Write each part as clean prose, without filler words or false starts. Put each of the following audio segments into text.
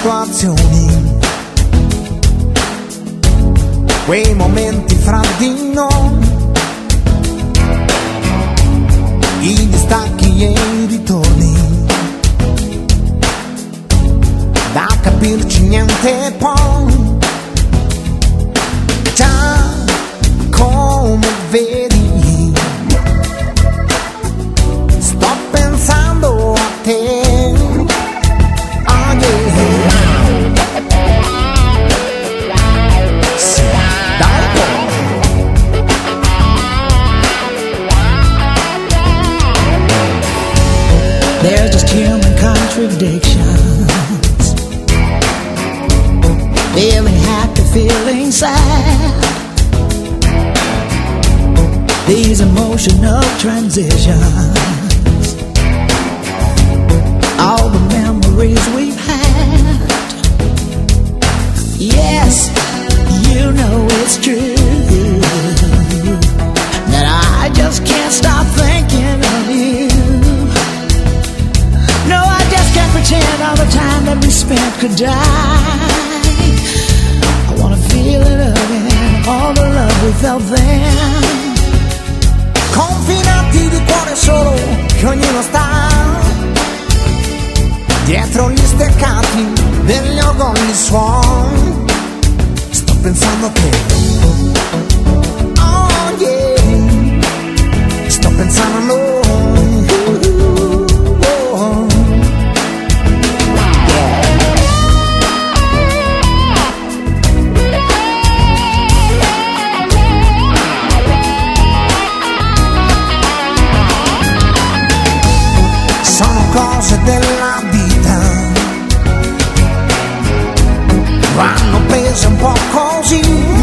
situazioni, quei momenti fra di noi, i distacchi e i ritorni, da capirci niente poi. Già come vedi, sto pensando a te. Oh yeah. Sì, dai. There's just human contradictions, feeling happy, feeling sad, these emotional transitions, all the memories we've had. Yes, you know it's true that I just can't stop thinking of you. No, I just can't pretend all the time that we spent could die. I wanna feel it again, all the love we felt then. Confinati di cuore solo, che ognuno sta dietro gli steccati degli organi suon. Sto pensando a te. Oh yeah. Sto pensando a noi. Cose della vita vanno prese un po' così.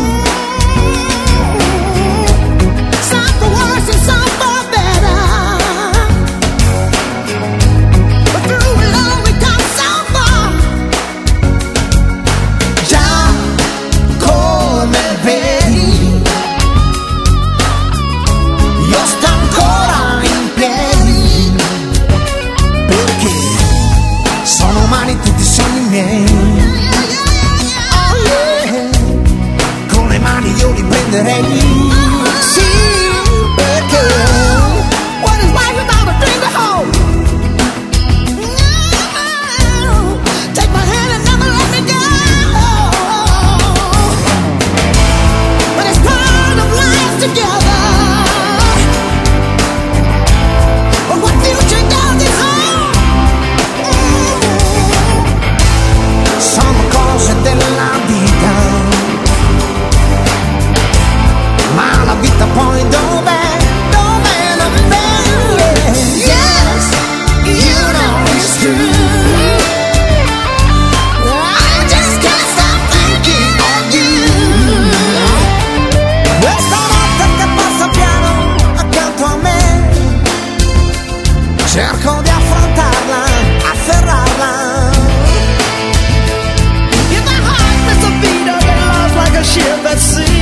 Some for worse and some for better, but through it all we come so far. Già come vedi, io sto ancora in piedi, perché sono umani tutti i sogni miei. Oh yeah. Con le mani io li prenderei. Sì, perché What is life without a dream to hold? Take my hand and never let me go. But it's part of life together. But what future does it hold? sono cose della vita, ma la vita poi dov'è? Dov'è? Dov'è? Yes, you know it's true. I just can't stop thinking of you. Questa notte che passa piano accanto a me, cerco di affrontarla, afferrarla. If my heart missed a beat, then lost like a ship at sea.